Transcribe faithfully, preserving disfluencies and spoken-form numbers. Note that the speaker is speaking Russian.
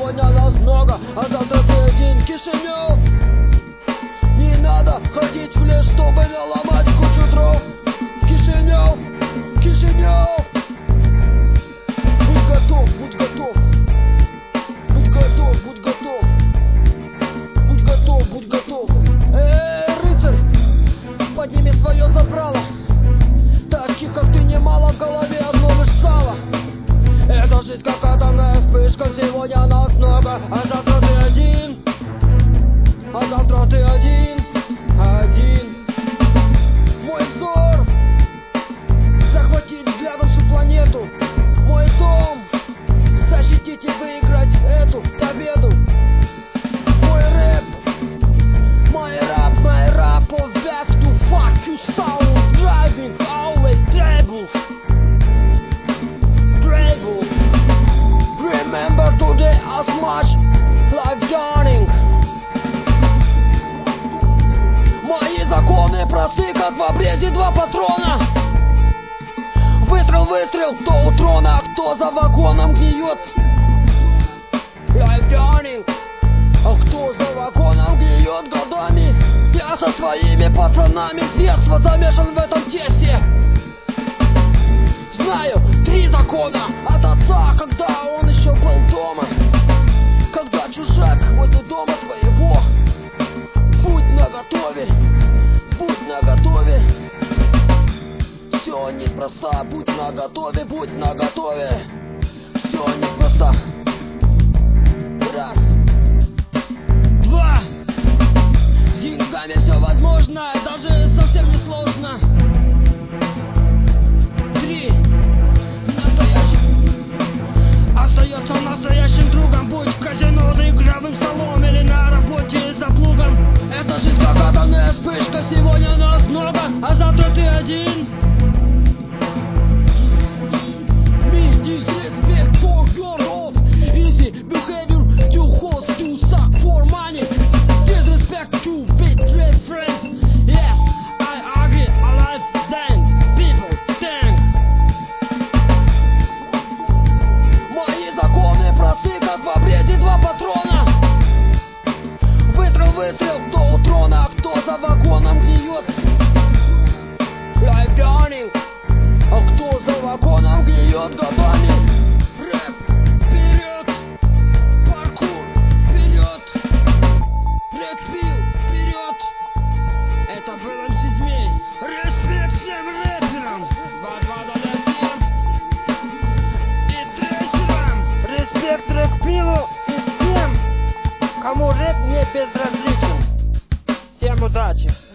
сегодня нас много, а завтра ты один. Кишинев, не надо ходить в лес, чтобы наломать кучу дров. Кишинев, Кишинев, будь готов, будь готов, будь готов, будь готов, будь готов, будь готов. Эй, рыцарь, подними свое забрало. Таких, как ты, немало, в голове одно лишь сало. Это жизнь как атомная вспышка, сегодня нас много, а завтра ты один. А завтра ты один, один. Мой взор захватить взглядом всю планету. Мой дом защитить и выиграть эту победу. Мой рэп, мой рап, мой рап of back to fuck you sound driving always trouble. Trouble. Remember today as much life dawning. Мои законы просты, как в обрезе два патрона. Выстрел, выстрел, кто у трона, а кто за вагоном гниет. Life dawning. А кто за вагоном гниет годами? Я со своими пацанами с детства замешан в этом тесте. Знаю три закона от отца, когда он еще был дома. Когда чужак возле дома твоего, будь наготове, будь наготове. Все неспроста, будь наготове, будь наготове. Все неспроста. Раз, два. С деньгами все возможно, даже совсем не сложно. Три. Настоящим остается настоящим другом. Будь в казино за игровым столом или на работе за плугом. Это жизнь как атомная вспышка, сегодня нас много, а завтра ты один. Me disrespect for your off. Easy behavior to host to suck for money. Disrespect to betray friends. Yes, I agree, alive then people stand. Мои законы просты, как в обрезе два патрона. Выстрел, выстрел, кто у трона, а кто за вагоном гниет. Life dawning. А кто за вагоном гниет годами? Рэп, вперед! Паркур, вперед! Рэкпил, вперед! Это был эм си Змей. Респект всем рэперам! два два семь и трейсерам! Респект Рэкпилу и всем, кому рэп не безразличен. Всем удачи!